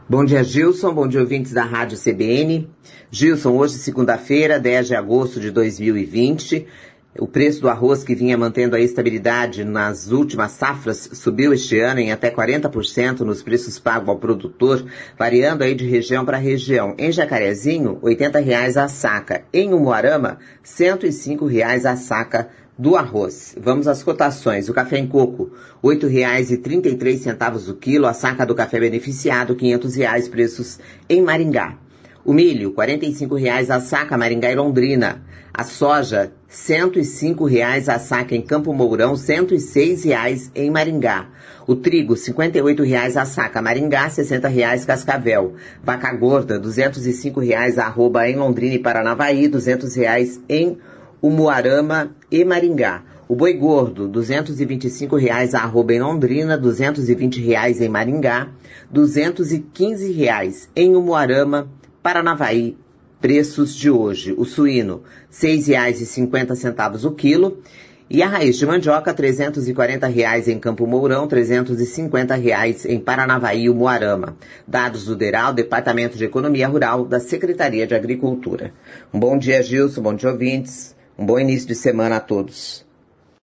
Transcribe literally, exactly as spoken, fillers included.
Bom dia, Gilson. Bom dia, ouvintes da Rádio C B N. Gilson, hoje, segunda-feira, dez de agosto de dois mil e vinte, o preço do arroz, que vinha mantendo a estabilidade nas últimas safras, subiu este ano em até quarenta por cento nos preços pagos ao produtor, variando aí de região para região. Em Jacarezinho, oitenta reais a saca. Em Umuarama, cento e cinco reais a saca do arroz. Vamos às cotações. O café em coco, oito reais e trinta e três centavos o quilo. A saca do café beneficiado, quinhentos reais, preços em Maringá. O milho, quarenta e cinco reais a saca, Maringá e Londrina. A soja, cento e cinco reais a saca em Campo Mourão, cento e seis reais em Maringá. O trigo, cinquenta e oito reais a saca, Maringá, sessenta reais Cascavel. Vaca gorda, duzentos e cinco reais a arroba em Londrina e Paranavaí, duzentos reais em Umuarama e Maringá. O boi gordo, duzentos e vinte e cinco reais a arroba em Londrina, duzentos e vinte reais em Maringá, duzentos e quinze reais em Umuarama, Paranavaí. Preços de hoje: o suíno, seis reais e cinquenta centavos o quilo, e a raiz de mandioca, trezentos e quarenta reais em Campo Mourão, trezentos e cinquenta reais em Paranavaí e Umuarama. Dados do DERAL, Departamento de Economia Rural da Secretaria de Agricultura. Um bom dia, Gilson, bom dia, ouvintes. Um bom início de semana a todos.